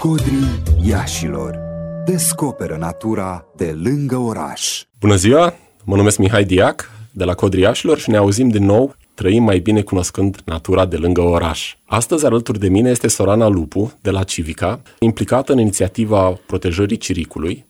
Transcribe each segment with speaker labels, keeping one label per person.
Speaker 1: Codrii Iașilor. Descoperă natura de lângă oraș.
Speaker 2: Bună ziua, mă numesc Mihai Diac de la Codrii Iașilor și ne auzim din nou, trăim mai bine cunoscând natura de lângă oraș. Astăzi alături de mine este Sorana Lupu de la Civica, implicată în inițiativa protejării ciricului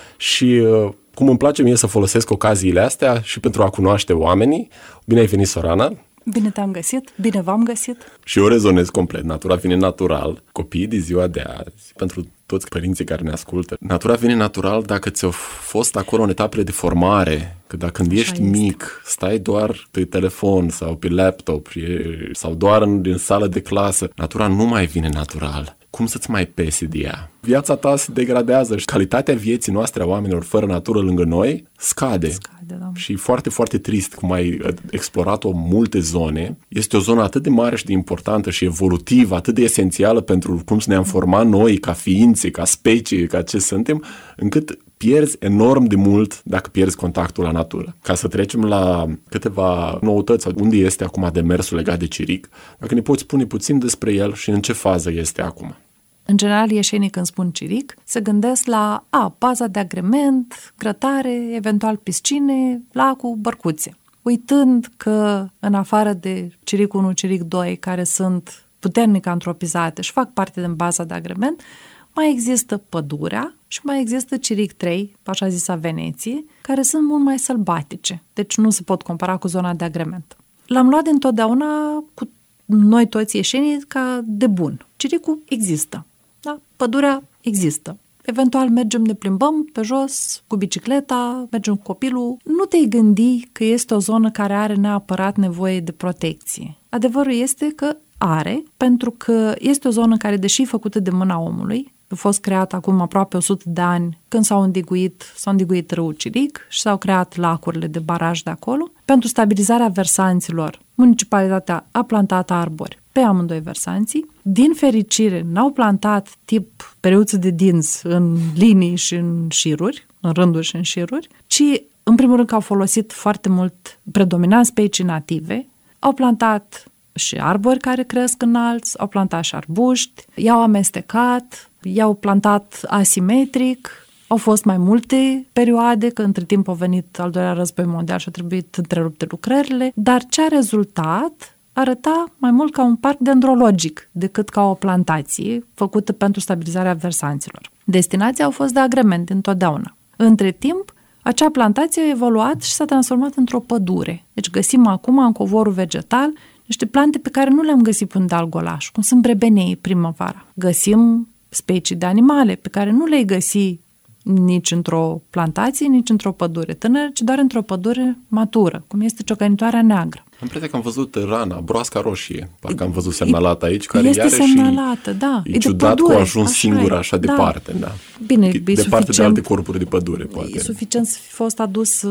Speaker 2: și cum îmi place mie să folosesc ocaziile astea și pentru a cunoaște oamenii. Bine ai venit, Sorana!
Speaker 3: Bine te-am găsit, bine v-am găsit.
Speaker 2: Și eu rezonez complet. Natura vine natural. Copiii de ziua de azi, pentru toți părinții care ne ascultă, natura vine natural dacă ți-a fost acolo în etapele de formare, că dacă când ești mic, stai doar pe telefon sau pe laptop sau doar în sală de clasă, natura nu mai vine natural. Cum să-ți mai pese de ea? Viața ta se degradează și calitatea vieții noastre a oamenilor fără natură lângă noi scade.
Speaker 3: Da.
Speaker 2: Și foarte, foarte trist cum ai explorat-o multe zone. Este o zonă atât de mare și de importantă și evolutivă, atât de esențială pentru cum să ne-am format noi ca ființe, ca specie, ca ce suntem, încât pierzi enorm de mult dacă pierzi contactul la natură. Ca să trecem la câteva noutăți, unde este acum demersul legat de ciric, dacă ne poți spune puțin despre el și în ce fază este acum.
Speaker 3: În general, ieșenii când spun ciric, se gândesc la baza de agrement, grătare, eventual piscine, lacul, bărcuțe. Uitând că în afară de ciric 1, ciric 2, care sunt puternic antropizate și fac parte din baza de agrement, mai există pădurea și mai există ciric 3, așa zisa Veneție, care sunt mult mai sălbatice, deci nu se pot compara cu zona de agrement. L-am luat dintotdeauna cu noi toți ieșenii ca de bun. Ciricul există, da? Pădurea există. Eventual mergem, ne plimbăm pe jos cu bicicleta, mergem cu copilul. Nu te-ai gândi că este o zonă care are neapărat nevoie de protecție. Adevărul este că are, pentru că este o zonă care, deși e făcută de mâna omului, a fost creată acum aproape 100 de ani, când s-a îndiguit râul Ciric și s-au creat lacurile de baraj de acolo. Pentru stabilizarea versanților, municipalitatea a plantat arbori pe amândoi versanții. Din fericire, n-au plantat tip pereuță de dinți în linii și în șiruri, în rânduri și în șiruri, ci, în primul rând, că au folosit foarte mult, predominant specii native, au plantat și arbori care cresc înalți, au plantat și arbuști, i-au amestecat, i-au plantat asimetric, au fost mai multe perioade, că între timp a venit al doilea război mondial și a trebuit întrerupte lucrările, dar ce a rezultat arăta mai mult ca un parc dendrologic decât ca o plantație făcută pentru stabilizarea versanților. Destinația au fost de agrement întotdeauna. Între timp, acea plantație a evoluat și s-a transformat într-o pădure. Deci găsim acum în covorul vegetal niște plante pe care nu le-am găsit pe un deal golaș, cum sunt brebenei primăvara. Găsim specii de animale pe care nu le-ai găsi nici într-o plantație, nici într-o pădure tânără, ci doar într-o pădure matură, cum este ciocănitoarea neagră.
Speaker 2: Am impresia că am văzut rana, broasca roșie, parcă am văzut semnalată aici, care
Speaker 3: este
Speaker 2: iarăși
Speaker 3: semnalată, da.
Speaker 2: E ciudat că a ajuns singură așa departe, da.
Speaker 3: Bine,
Speaker 2: departe de alte corpuri de pădure, poate.
Speaker 3: E suficient să fi fost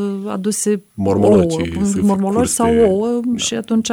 Speaker 3: aduse
Speaker 2: mormoloci
Speaker 3: sau ouă și atunci,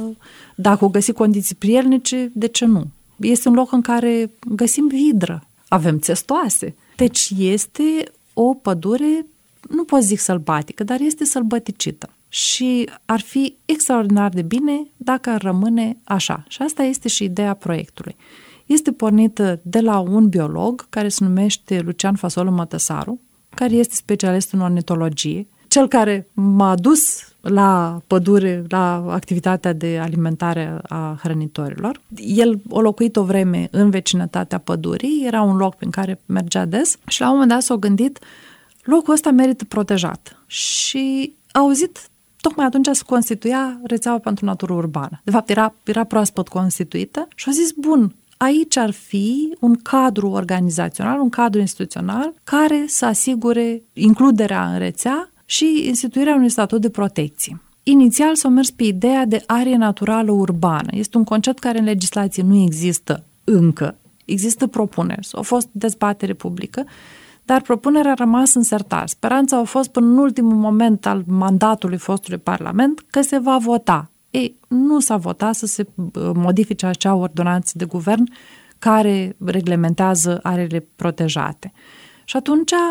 Speaker 3: dacă o găsi condiții prielnice, de ce nu? Este un loc în care găsim vidră, avem țestoase. Deci este o pădure, nu pot zic sălbatică, dar este sălbăticită. Și ar fi extraordinar de bine dacă ar rămâne așa. Și asta este și ideea proiectului. Este pornită de la un biolog care se numește Lucian Fasolu Mătăsaru, care este specialist în ornitologie, cel care m-a dus la pădure, la activitatea de alimentare a hrănitorilor. El a locuit o vreme în vecinătatea pădurii, era un loc prin care mergea des și la un moment dat s-a gândit, locul ăsta merită protejat. Și a auzit, tocmai atunci se constituia rețeaua pentru natură urbană. De fapt, era proaspăt constituită și a zis, bun, aici ar fi un cadru organizațional, un cadru instituțional care să asigure includerea în rețea și instituirea unui statut de protecție. Inițial s-a mers pe ideea de arie naturală urbană. Este un concept care în legislație nu există încă. Există propuneri. A fost dezbatere publică, dar propunerea a rămas în sertar. Speranța a fost până în ultimul moment al mandatului fostului Parlament că se va vota. Nu s-a votat să se modifice acea ordonanță de guvern care reglementează arele protejate. Și atunci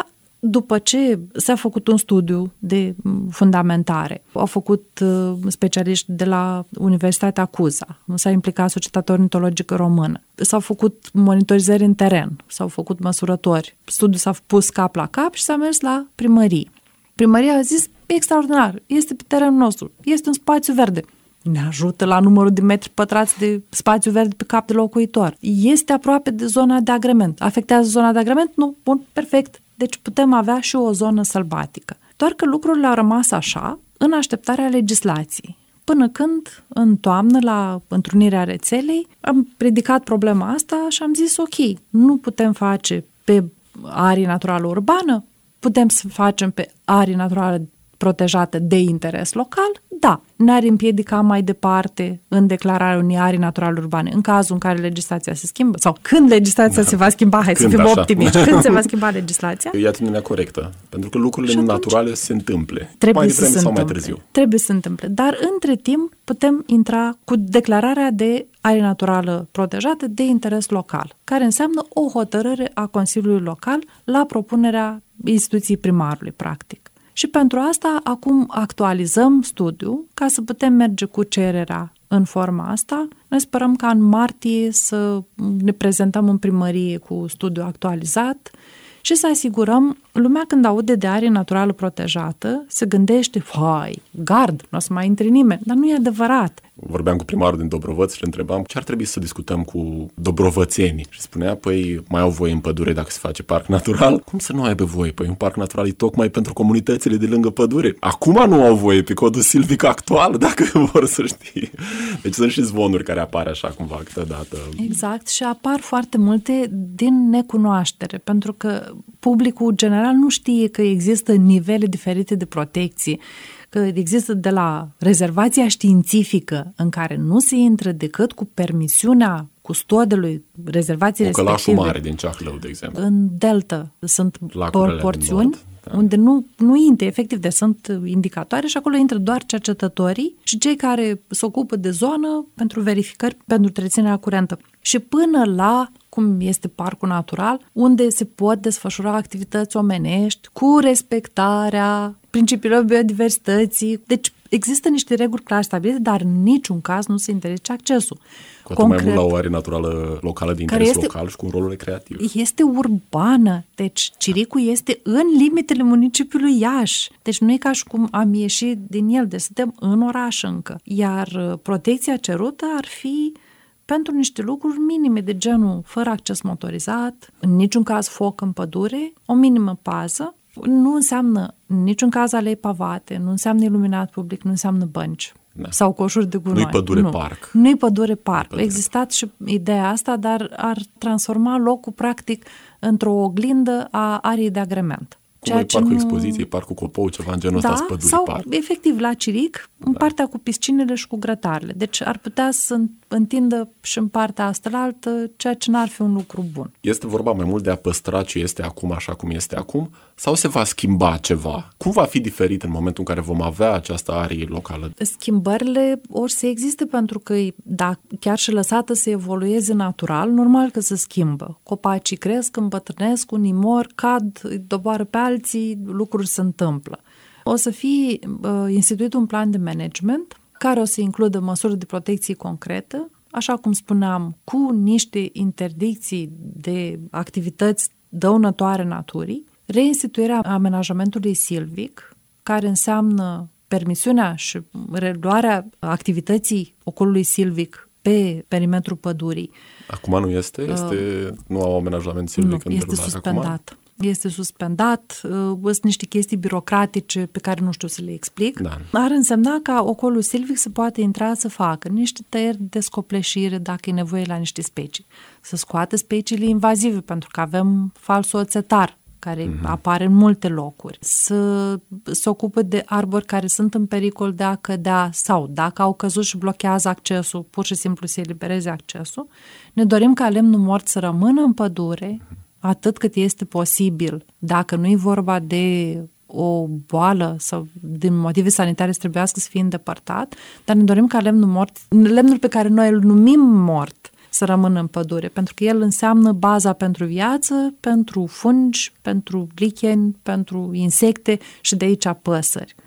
Speaker 3: după ce s-a făcut un studiu de fundamentare, au făcut specialiști de la Universitatea Cuza, s-a implicat Societatea Ornitologică Română, s-au făcut monitorizări în teren, s-au făcut măsurători, studiul s-a pus cap la cap și s-a mers la primărie. Primăria a zis, extraordinar, este pe terenul nostru, este un spațiu verde. Ne ajută la numărul de metri pătrați de spațiu verde pe cap de locuitor. Este aproape de zona de agrement. Afectează zona de agrement? Nu. Bun, perfect. Deci putem avea și o zonă sălbatică. Doar că lucrurile au rămas așa în așteptarea legislației. Până când, în toamnă, la întrunirea rețelei, am ridicat problema asta și am zis, ok, nu putem face pe arie naturală urbană, putem să facem pe arie naturală protejată de interes local, da, ne-ar împiedica mai departe în declararea unei arii naturale urbane, în cazul în care legislația se schimbă, sau când legislația se va schimba, hai să fim optimiști, când se va schimba legislația.
Speaker 2: E atitudinea corectă, pentru că lucrurile naturale se întâmple,
Speaker 3: trebuie
Speaker 2: mai devreme sau mai târziu.
Speaker 3: Trebuie să se întâmple, dar între timp putem intra cu declararea de arie naturală protejată de interes local, care înseamnă o hotărâre a Consiliului Local la propunerea instituției primarului, practic. Și pentru asta acum actualizăm studiul ca să putem merge cu cererea în forma asta. Noi sperăm ca în martie să ne prezentăm în primărie cu studiul actualizat și să asigurăm, lumea când aude de arie naturală protejată se gândește, gard, nu o să mai intre nimeni, dar nu e adevărat.
Speaker 2: Vorbeam cu primarul din Dobrovăț și le întrebam ce ar trebui să discutăm cu dobrovățenii. Și spunea, mai au voie în pădure dacă se face parc natural? Cum să nu aibă voie? Un parc natural e tocmai pentru comunitățile de lângă pădure. Acum nu au voie pe codul silvic actual, dacă vor să știe. Deci sunt și zvonuri care apar așa cumva câteodată.
Speaker 3: Exact, și apar foarte multe din necunoaștere, pentru că publicul general nu știe că există nivele diferite de protecție, că există de la rezervația științifică în care nu se intră decât cu permisiunea custodelui rezervației respective.
Speaker 2: Călașul mare din Ceahlău, de exemplu.
Speaker 3: În delta sunt porțiuni
Speaker 2: da,
Speaker 3: unde nu intră, efectiv, deci sunt indicatoare și acolo intră doar cercetătorii și cei care se ocupă de zonă pentru verificări, pentru întreținerea curentă. Și până la cum este parcul natural, unde se pot desfășura activități omenești cu respectarea principiilor biodiversității. Deci există niște reguli clar stabilite, dar în niciun caz nu se interzice accesul.
Speaker 2: Cu atât mai mult la o arie naturală locală de interes local și cu un rol recreativ.
Speaker 3: Este urbană, deci Ciricul este în limitele municipiului Iași. Deci nu e ca și cum am ieșit din el, deci suntem în oraș încă. Iar protecția cerută ar fi pentru niște lucruri minime de genul fără acces motorizat, în niciun caz foc în pădure, o minimă pază. Nu înseamnă în niciun caz alei pavate, nu înseamnă iluminat public, nu înseamnă bănci sau coșuri de gunoi.
Speaker 2: Nu-i pădure-parc.
Speaker 3: Nu-i pădure-parc. A existat și ideea asta, dar ar transforma locul practic într-o oglindă a ariei de agrement.
Speaker 2: Cum e parcul expoziției, parcul Copou, ceva în genul ăsta, pădure-parc.
Speaker 3: Sau efectiv la Ciric, în partea cu piscinele și cu grătarele. Deci ar putea să întindă și în partea asta-altă, ceea ce n-ar fi un lucru bun.
Speaker 2: Este vorba mai mult de a păstra ce este acum așa cum este acum sau se va schimba ceva? Cum va fi diferit în momentul în care vom avea această arie locală?
Speaker 3: Schimbările or să existe pentru că dacă chiar și lăsată să evolueze natural, normal că se schimbă. Copacii cresc, îmbătrânesc, unii mor, cad, doboară pe alții, lucruri se întâmplă. O să fie instituit un plan de management care o să includă măsuri de protecție concretă, așa cum spuneam, cu niște interdicții de activități dăunătoare naturii, reinstituirea amenajamentului silvic, care înseamnă permisiunea și reluarea activității ocolului silvic pe perimetrul pădurii.
Speaker 2: Acum nu este? Nu au amenajament silvic în derulare acum?
Speaker 3: Este suspendat. Este suspendat, sunt niște chestii birocratice pe care nu știu să le explic.
Speaker 2: Da.
Speaker 3: Ar însemna ca ocolul silvic să poate intra să facă niște tăieri de descopleșire dacă e nevoie la niște specii. Să scoată speciile invazive, pentru că avem falsul oțetar, care apare în multe locuri. Să se ocupe de arbori care sunt în pericol de a cădea sau dacă au căzut și blochează accesul, pur și simplu să elibereze accesul. Ne dorim ca lemnul mort să rămână în pădure, atât cât este posibil, dacă nu e vorba de o boală sau din motive sanitare să trebuiască să fie îndepărtat, dar ne dorim ca lemnul pe care noi îl numim mort, să rămână în pădure, pentru că el înseamnă baza pentru viață, pentru fungi, pentru licheni, pentru insecte și de aici păsări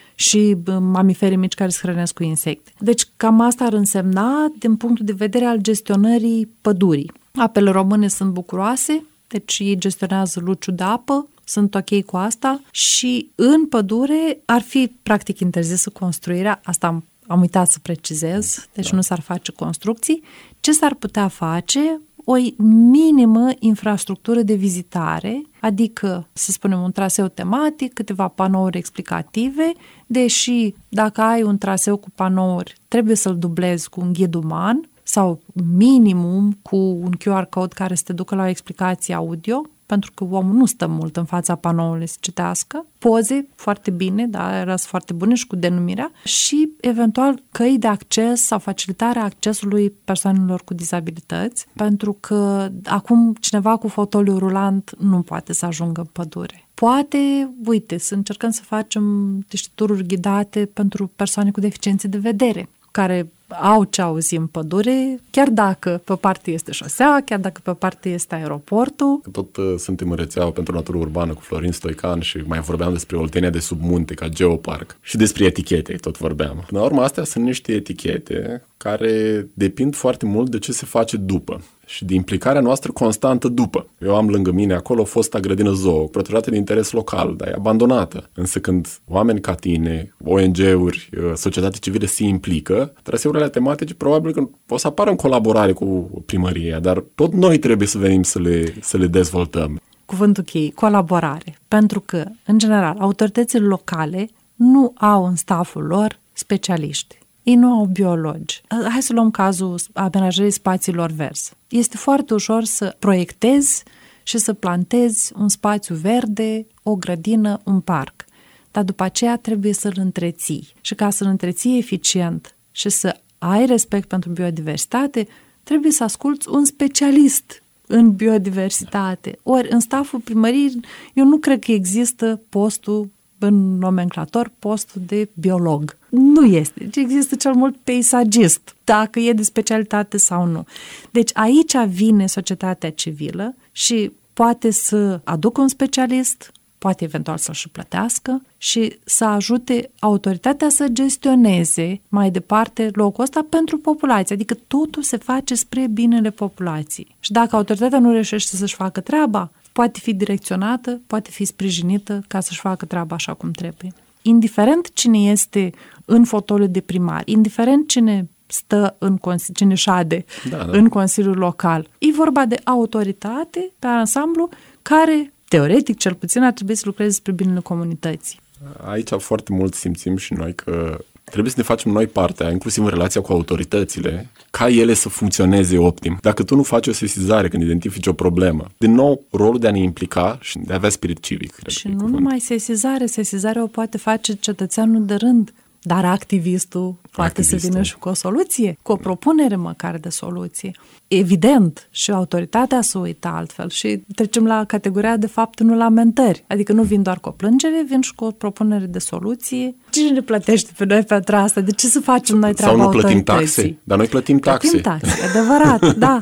Speaker 3: și mamiferii mici care se hrănesc cu insecte. Deci cam asta ar însemna din punctul de vedere al gestionării pădurii. Apele române sunt bucuroase, deci ei gestionează luciul de apă, sunt ok cu asta și în pădure ar fi practic interzisă construirea, asta am uitat să precizez, deci nu s-ar face construcții. Ce s-ar putea face? O minimă infrastructură de vizitare, adică, să spunem, un traseu tematic, câteva panouri explicative, deși dacă ai un traseu cu panouri, trebuie să-l dublezi cu un ghid uman sau minimum cu un QR code care să te ducă la o explicație audio, pentru că omul nu stă mult în fața panoului să citească, poze foarte bine, da, era foarte bune și cu denumirea și eventual căi de acces sau facilitarea accesului persoanelor cu dizabilități, pentru că acum cineva cu fotoliu rulant nu poate să ajungă în pădure. Poate, uite, să încercăm să facem niște tururi ghidate pentru persoane cu deficiențe de vedere, care au ce auzi în pădure, chiar dacă pe parte este șosea, chiar dacă pe parte este aeroportul.
Speaker 2: Tot suntem în rețeaua pentru natură urbană cu Florin Stoican și mai vorbeam despre Oltenia de sub munte ca geoparc și despre etichete, tot vorbeam. Până la urmă, astea sunt niște etichete care depind foarte mult de ce se face după și de implicarea noastră constantă după. Eu am lângă mine acolo fosta grădină zoo, protejată de interes local, dar e abandonată. Însă când oameni ca tine, ONG-uri, societate civile se implică, traseurile tematice probabil că o să apară în colaborare cu primăria, dar tot noi trebuie să venim să le dezvoltăm.
Speaker 3: Cuvântul cheie, colaborare. Pentru că, în general, autoritățile locale nu au în stafful lor specialiști. Ei nu au biologi. Hai să luăm cazul amenajării spațiilor verzi. Este foarte ușor să proiectezi și să plantezi un spațiu verde, o grădină, un parc. Dar după aceea trebuie să-l întreții. Și ca să-l întreții eficient și să ai respect pentru biodiversitate, trebuie să asculți un specialist în biodiversitate. Ori în stafful primăriei, eu nu cred că există postul în nomenclator, postul de biolog. Nu este. Deci există cel mult peisagist, dacă e de specialitate sau nu. Deci aici vine societatea civilă și poate să aducă un specialist, poate eventual să-l și plătească și să ajute autoritatea să gestioneze mai departe locul ăsta pentru populație. Adică totul se face spre binele populației. Și dacă autoritatea nu reușește să-și facă treaba, poate fi direcționată, poate fi sprijinită ca să-și facă treaba așa cum trebuie. Indiferent cine este în fotoliu de primar, indiferent cine stă cine șade în Consiliul Local, e vorba de autoritate pe ansamblu care, teoretic cel puțin, ar trebui să lucreze spre binele comunității.
Speaker 2: Aici foarte mult simțim și noi că trebuie să ne facem noi partea, inclusiv în relația cu autoritățile, ca ele să funcționeze optim. Dacă tu nu faci o sesizare când identifici o problemă, din nou, rolul de a ne implica și de a avea spirit civic.
Speaker 3: Și nu numai sesizarea o poate face cetățeanul de rând, dar activistul poate să vină și cu o soluție, cu o propunere măcar de soluție. Evident, și autoritatea să uită altfel și trecem la categoria de fapt nu lamentări. Adică nu vin doar cu o plângere, vin și cu o propunere de soluție. Cine ne plătește pe noi pentru asta? De ce să facem noi treaba autorității?
Speaker 2: Sau nu plătim taxe? Dar noi plătim taxe.
Speaker 3: Plătim taxe, adevărat, da.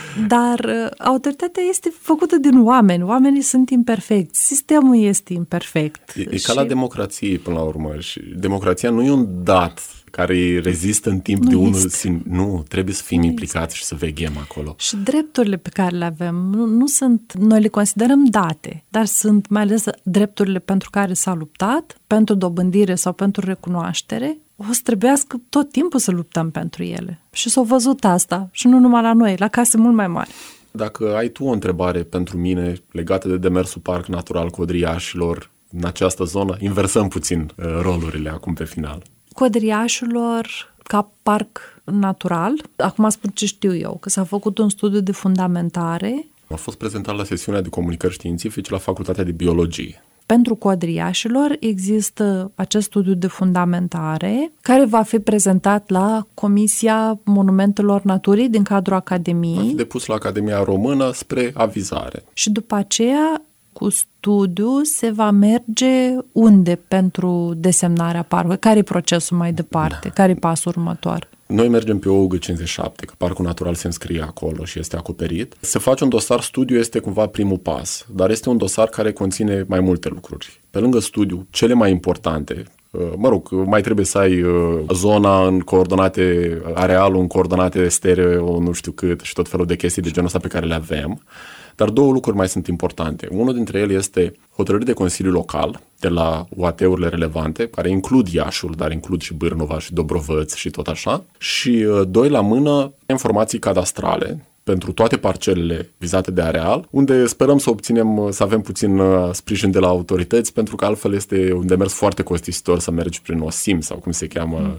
Speaker 3: Dar autoritatea este făcută din oameni. Oamenii sunt imperfecți. Sistemul este imperfect.
Speaker 2: E ca la democrație, până la urmă. Și democrația nu e un dat care rezistă în timp de unul singur. Nu, trebuie să fim implicați și să veghem acolo.
Speaker 3: Și drepturile pe care le avem nu sunt, noi le considerăm date, dar sunt mai ales drepturile pentru care s-a luptat, pentru dobândire sau pentru recunoaștere. O să trebuiască tot timpul să luptăm pentru ele. Și s-a văzut asta, și nu numai la noi, la case mult mai mari.
Speaker 2: Dacă ai tu o întrebare pentru mine legată de demersul Parc Natural Codriașilor în această zonă, inversăm puțin rolurile acum pe final.
Speaker 3: Codriașilor, ca parc natural, acum spun ce știu eu, că s-a făcut un studiu de fundamentare.
Speaker 2: A fost prezentat la sesiunea de comunicări științifice la Facultatea de Biologie.
Speaker 3: Pentru Codriașilor există acest studiu de fundamentare care va fi prezentat la Comisia Monumentelor Naturii din cadrul Academiei.
Speaker 2: Va fi depus la Academia Română spre avizare.
Speaker 3: Și după aceea, cu studiu, se va merge unde pentru desemnarea parcului? Care e procesul mai departe? Care e pasul următor?
Speaker 2: Noi mergem pe OUG 57, că Parcul Natural se înscrie acolo și este acoperit. Să faci un dosar studiu este cumva primul pas, dar este un dosar care conține mai multe lucruri. Pe lângă studiu, cele mai importante, mai trebuie să ai zona în coordonate, arealul în coordonate stereo, nu știu cât, și tot felul de chestii de genul ăsta pe care le avem. Dar două lucruri mai sunt importante. Unul dintre ele este hotărâri de Consiliu Local, de la UAT-urile relevante, care includ Iașul, dar includ și Bârnova și Dobrovăț și tot așa. Și doi la mână, informații cadastrale pentru toate parcelele vizate de areal, unde sperăm să obținem, să avem puțin sprijin de la autorități, pentru că altfel este un demers foarte costisitor să mergi prin OSIM sau cum se cheamă?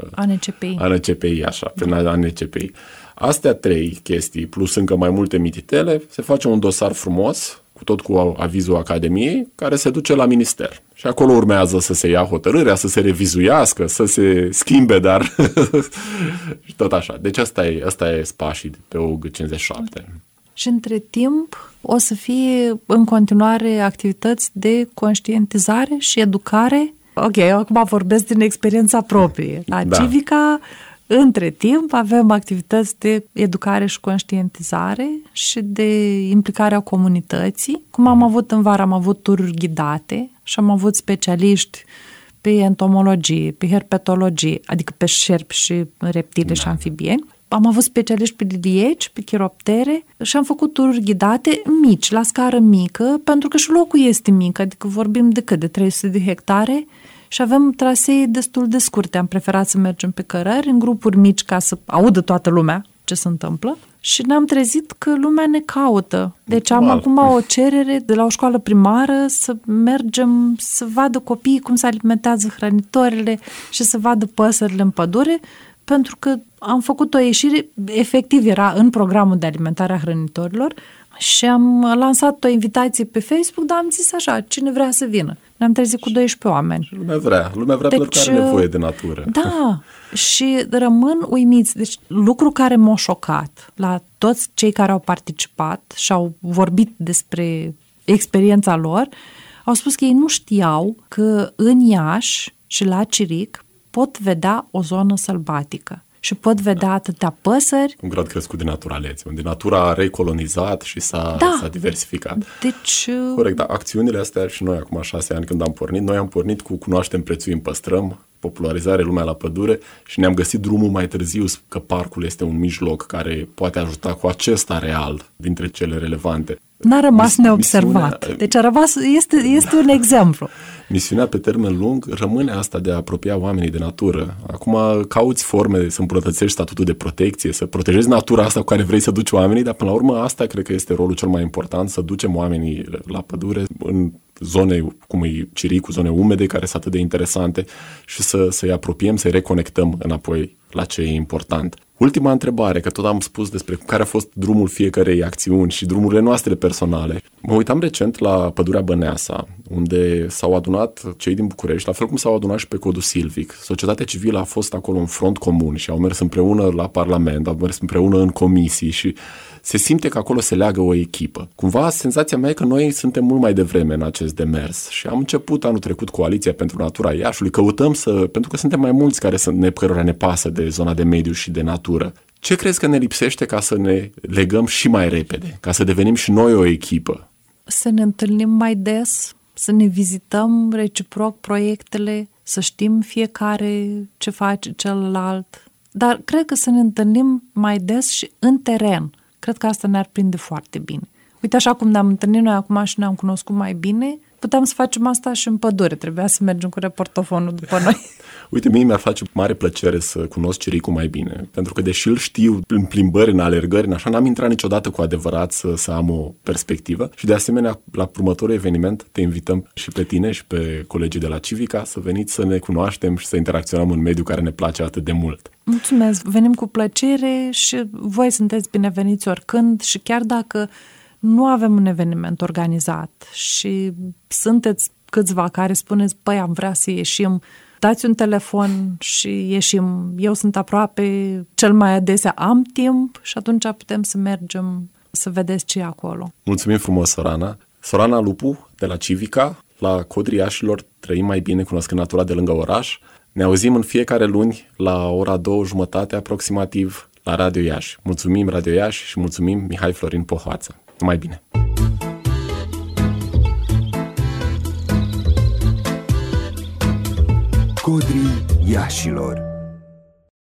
Speaker 2: ANCPI, așa, prin ANCPI. Astea trei chestii, plus încă mai multe mititele, se face un dosar frumos, cu avizul Academiei, care se duce la minister. Și acolo urmează să se ia hotărârea, să se revizuiască, să se schimbe, dar și tot așa. Deci asta e pașii pe OUG 57.
Speaker 3: Și între timp o să fie în continuare activități de conștientizare și educare. Ok, acum vorbesc din experiența proprie. La Civica, între timp, avem activități de educare și conștientizare și de implicarea comunității. Cum am avut în vară, am avut tururi ghidate și am avut specialiști pe entomologie, pe herpetologie, adică pe șerpi și reptile și amfibieni. Am avut specialiști pe lilieci, pe chiroptere și am făcut tururi ghidate mici, la scară mică, pentru că și locul este mic, adică vorbim de cât? De 300 de hectare și avem trasee destul de scurte. Am preferat să mergem pe cărări, în grupuri mici, ca să audă toată lumea ce se întâmplă. Și ne-am trezit că lumea ne caută. Deci am acum o cerere de la o școală primară să mergem să vadă copiii cum se alimentează hrănitoarele și să vadă păsările în pădure, pentru că am făcut o ieșire, efectiv era în programul de alimentare a hrănitorilor și am lansat o invitație pe Facebook, dar am zis așa, cine vrea să vină. Ne-am trezit cu 12 oameni.
Speaker 2: Lumea vrea pentru că are nevoie de natură.
Speaker 3: Da, și rămân uimiți. Deci lucru care m-a șocat la toți cei care au participat și au vorbit despre experiența lor, au spus că ei nu știau că în Iași și la Ciric pot vedea o zonă sălbatică și pot vedea atâtea păsări. Un
Speaker 2: grad crescut de naturalețe, unde natura a recolonizat și s-a diversificat.
Speaker 3: Deci...
Speaker 2: Corect, dar acțiunile astea și noi acum 6 ani când am pornit, noi am pornit cu cunoaștem, prețuim, păstrăm, popularizare, lumea la pădure și ne-am găsit drumul mai târziu că parcul este un mijloc care poate ajuta cu acest areal dintre cele relevante.
Speaker 3: N-a rămas neobservat. Deci a rămas, este un exemplu.
Speaker 2: Misiunea pe termen lung rămâne asta de a apropia oamenii de natură. Acum cauți forme să îmbunătățești statutul de protecție, să protejezi natura asta cu care vrei să duci oamenii, dar până la urmă asta cred că este rolul cel mai important, să ducem oamenii la pădure în zone cum e Ciricul, zone umede care sunt atât de interesante și să-i apropiem, să-i reconectăm înapoi la ce e important. Ultima întrebare, că tot am spus despre care a fost drumul fiecarei acțiuni și drumurile noastre personale. Mă uitam recent la Pădurea Băneasa, unde s-au adunat cei din București, la fel cum s-au adunat și pe Codul Silvic. Societatea civilă a fost acolo în front comun și au mers împreună la Parlament, au mers împreună în comisii și se simte că acolo se leagă o echipă. Cumva, senzația mea e că noi suntem mult mai devreme în acest demers și am început anul trecut Coaliția pentru Natura Iașului, căutăm pentru că suntem mai mulți cărora ne pasă de zona de mediu și de natură. Ce crezi că ne lipsește ca să ne legăm și mai repede, ca să devenim și noi o echipă?
Speaker 3: Să ne întâlnim mai des, să ne vizităm reciproc proiectele, să știm fiecare ce face celălalt. Dar cred că să ne întâlnim mai des și în teren. Cred că asta ne-ar prinde foarte bine. Uite, așa cum ne-am întâlnit noi acum și ne-am cunoscut mai bine, puteam să facem asta și în pădure. Trebuia să mergem cu reportofonul după noi.
Speaker 2: Uite, mie mi-ar face mare plăcere să cunosc Ciricul mai bine, pentru că deși îl știu în plimbări, în alergări, în așa, n-am intrat niciodată cu adevărat să am o perspectivă și de asemenea, la următorul eveniment te invităm și pe tine și pe colegii de la Civica să veniți să ne cunoaștem și să interacționăm în mediul care ne place atât de mult.
Speaker 3: Mulțumesc! Venim cu plăcere și voi sunteți bineveniți oricând și chiar dacă nu avem un eveniment organizat și sunteți câțiva care spuneți, păi, am vrea să ieșim, dați un telefon și ieșim. Eu sunt aproape, cel mai adesea am timp și atunci putem să mergem să vedeți ce e acolo.
Speaker 2: Mulțumim frumos, Sorana. Sorana Lupu, de la Civica, la Codrii Iașilor, trăim mai bine cunoscând natura de lângă oraș. Ne auzim în fiecare luni la ora 2:30 aproximativ la Radio Iași. Mulțumim Radio Iași și mulțumim Mihai Florin Pohoață. Numai bine!
Speaker 1: Codrii Iașilor.